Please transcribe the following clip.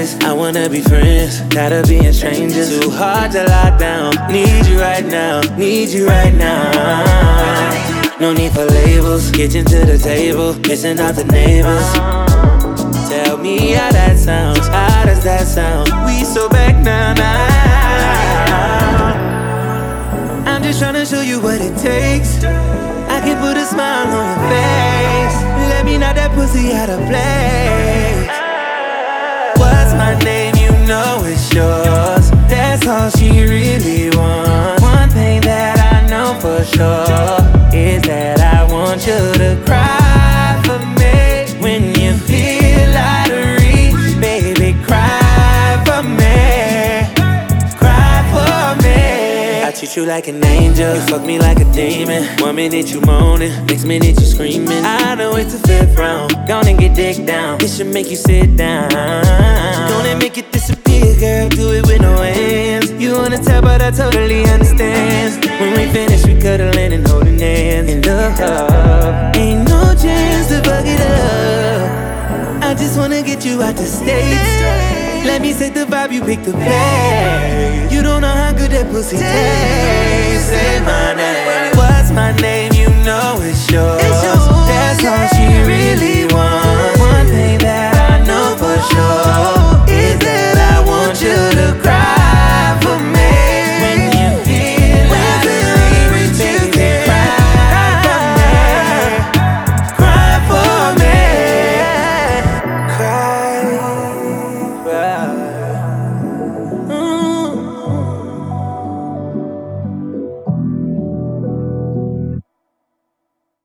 dangerous. I wanna be friends, tired of being strangers. Too hard to lock down. Need you right now, need you right now. No need for labels, kitchen to the table, missing out the neighbors. Tell me how that sounds, how does that sound? We so back now. I'm just tryna show you what it takes. I can put a smile on your face. Let me knock that pussy out of place. What's my name? You know it's yours. That's all she really wants. One thing that I know for sure is that I want you to cry for me when you feel out of reach. Baby, cry for me. Cry for me. I treat you like an angel, you fuck me like a demon. 1 minute you moaning, next minute you screaming. I know it's the 5th round, gonna get dick down. This should make you sit down. Gonna make it disappear, girl, do it with no hands. You wanna tell, but I totally understand. When we finish, we cuddling and holding hands. In love, ain't no chance to fuck it up. I just wanna get you out the States. Let me set the vibe, you pick the pace. You don't know how good that pussy tastes. Say my name. What's my name? You know it's yours. That's all she really wants.